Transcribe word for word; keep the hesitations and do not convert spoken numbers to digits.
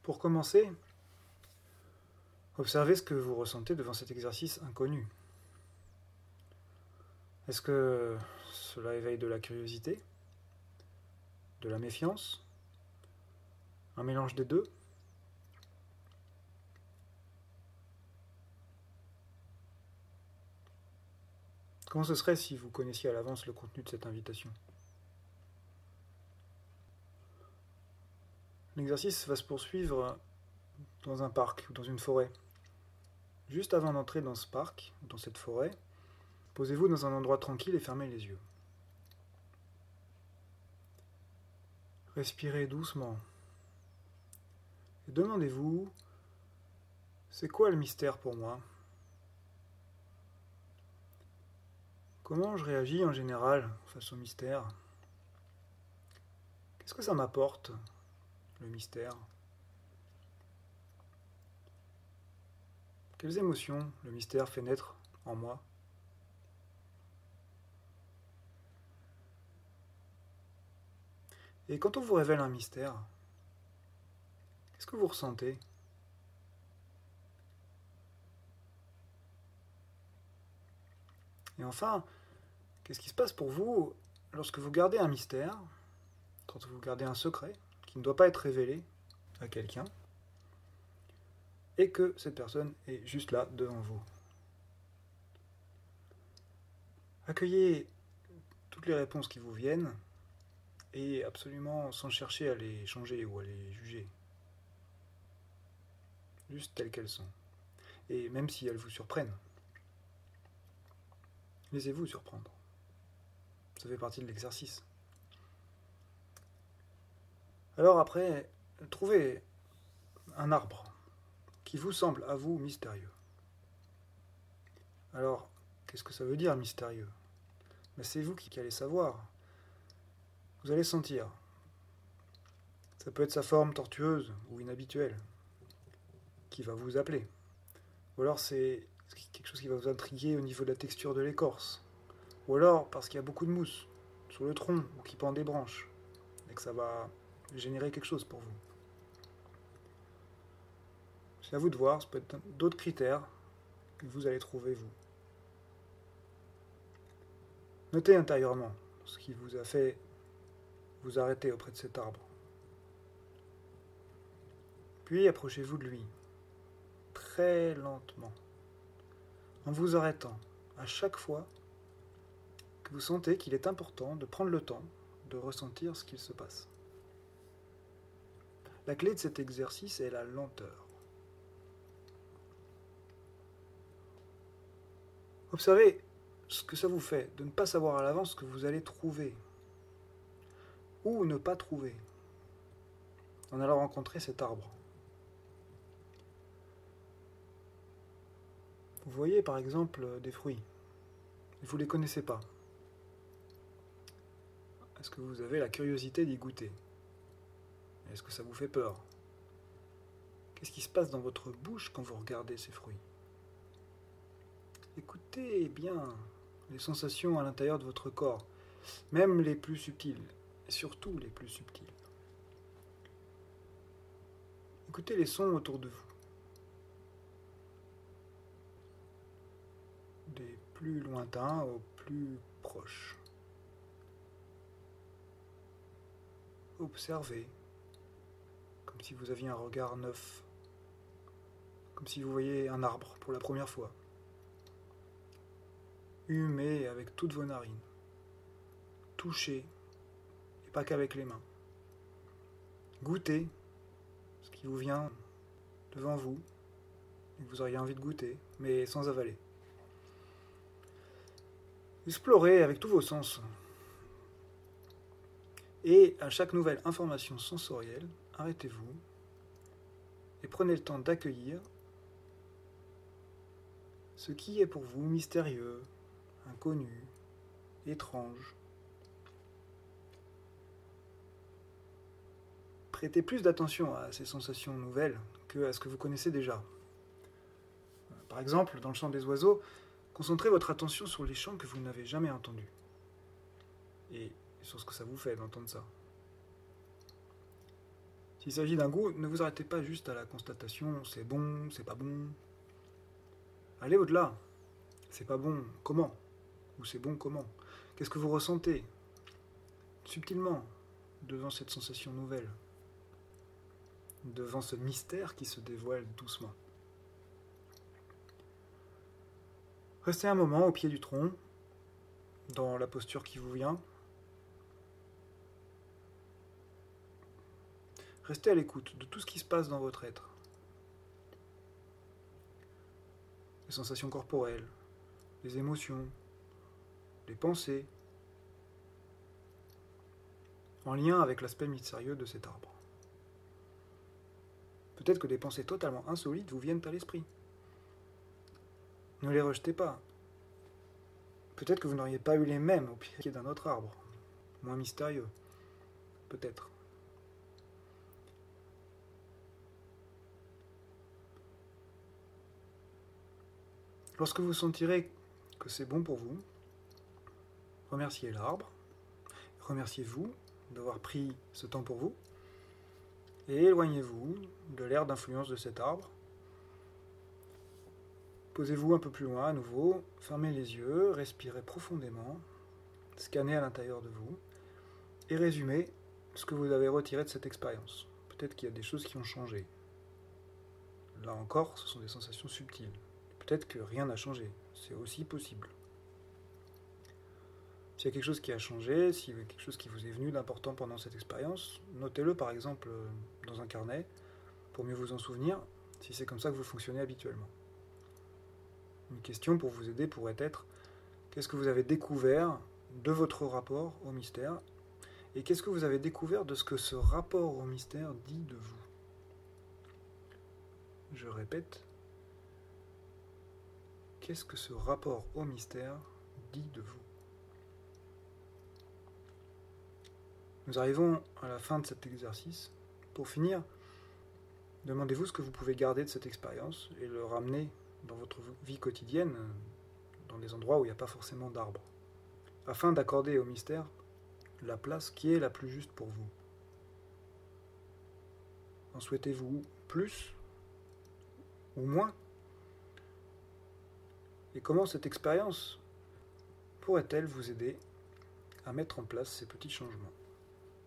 Pour commencer, observez ce que vous ressentez devant cet exercice inconnu. Est-ce que cela éveille de la curiosité, de la méfiance, un mélange des deux? Comment ce serait si vous connaissiez à l'avance le contenu de cette invitation? L'exercice va se poursuivre dans un parc ou dans une forêt. Juste avant d'entrer dans ce parc ou dans cette forêt, posez-vous dans un endroit tranquille et fermez les yeux. Respirez doucement. Et demandez-vous, c'est quoi le mystère pour moi? Comment je réagis en général face au mystère? Qu'est-ce que ça m'apporte, le mystère? Quelles émotions le mystère fait naître en moi? Et quand on vous révèle un mystère, qu'est-ce que vous ressentez? Et enfin, qu'est-ce qui se passe pour vous lorsque vous gardez un mystère, quand vous gardez un secret qui ne doit pas être révélé à quelqu'un, et que cette personne est juste là devant vous? Accueillez toutes les réponses qui vous viennent et absolument sans chercher à les changer ou à les juger. Juste telles qu'elles sont. Et même si elles vous surprennent, laissez-vous surprendre. Ça fait partie de l'exercice. Alors après, trouvez un arbre qui vous semble à vous mystérieux. Alors, qu'est-ce que ça veut dire mystérieux? Ben, c'est vous qui allez savoir. Vous allez sentir. Ça peut être sa forme tortueuse ou inhabituelle qui va vous appeler. Ou alors c'est quelque chose qui va vous intriguer au niveau de la texture de l'écorce. Ou alors parce qu'il y a beaucoup de mousse sur le tronc ou qui pend des branches et que ça va générer quelque chose pour vous. C'est à vous de voir, ça peut être d'autres critères que vous allez trouver vous. Notez intérieurement ce qui vous a fait vous arrêter auprès de cet arbre. Puis approchez-vous de lui, très lentement, en vous arrêtant à chaque fois que vous sentez qu'il est important de prendre le temps de ressentir ce qu'il se passe. La clé de cet exercice est la lenteur. Observez ce que ça vous fait de ne pas savoir à l'avance ce que vous allez trouver ou ne pas trouver en allant rencontrer cet arbre. Vous voyez par exemple des fruits et vous ne les connaissez pas. Est-ce que vous avez la curiosité d'y goûter? Est-ce que ça vous fait peur? Qu'est-ce qui se passe dans votre bouche quand vous regardez ces fruits? Écoutez bien les sensations à l'intérieur de votre corps, même les plus subtiles, et surtout les plus subtiles. Écoutez les sons autour de vous, des plus lointains aux plus proches. Observez, comme si vous aviez un regard neuf, comme si vous voyiez un arbre pour la première fois. Humez avec toutes vos narines. Touchez, et pas qu'avec les mains. Goûtez ce qui vous vient devant vous, et que vous auriez envie de goûter, mais sans avaler. Explorez avec tous vos sens. Et à chaque nouvelle information sensorielle, arrêtez-vous et prenez le temps d'accueillir ce qui est pour vous mystérieux, inconnu, étrange. Prêtez plus d'attention à ces sensations nouvelles que à ce que vous connaissez déjà. Par exemple, dans le chant des oiseaux, concentrez votre attention sur les chants que vous n'avez jamais entendus. Et sur ce que ça vous fait d'entendre ça. S'il s'agit d'un goût, ne vous arrêtez pas juste à la constatation c'est bon, c'est pas bon. Allez au-delà. C'est pas bon, comment? Ou c'est bon, comment? Qu'est-ce que vous ressentez subtilement devant cette sensation nouvelle, devant ce mystère qui se dévoile doucement? Restez un moment au pied du tronc, dans la posture qui vous vient. Restez à l'écoute de tout ce qui se passe dans votre être. Les sensations corporelles, les émotions, les pensées, en lien avec l'aspect mystérieux de cet arbre. Peut-être que des pensées totalement insolites vous viennent à l'esprit. Ne les rejetez pas. Peut-être que vous n'auriez pas eu les mêmes au pied d'un autre arbre, moins mystérieux. Peut-être. Lorsque vous sentirez que c'est bon pour vous, remerciez l'arbre, remerciez-vous d'avoir pris ce temps pour vous, et éloignez-vous de l'aire d'influence de cet arbre. Posez-vous un peu plus loin à nouveau, fermez les yeux, respirez profondément, scannez à l'intérieur de vous, et résumez ce que vous avez retiré de cette expérience. Peut-être qu'il y a des choses qui ont changé. Là encore, ce sont des sensations subtiles. Peut-être que rien n'a changé, c'est aussi possible. S'il y a quelque chose qui a changé, s'il y a quelque chose qui vous est venu d'important pendant cette expérience, notez-le par exemple dans un carnet, pour mieux vous en souvenir, si c'est comme ça que vous fonctionnez habituellement. Une question pour vous aider pourrait être, qu'est-ce que vous avez découvert de votre rapport au mystère, et qu'est-ce que vous avez découvert de ce que ce rapport au mystère dit de vous? Je répète, qu'est-ce que ce rapport au mystère dit de vous? Nous arrivons à la fin de cet exercice. Pour finir, demandez-vous ce que vous pouvez garder de cette expérience et le ramener dans votre vie quotidienne, dans des endroits où il n'y a pas forcément d'arbres, afin d'accorder au mystère la place qui est la plus juste pour vous. En souhaitez-vous plus ou moins? Et comment cette expérience pourrait-elle vous aider à mettre en place ces petits changements?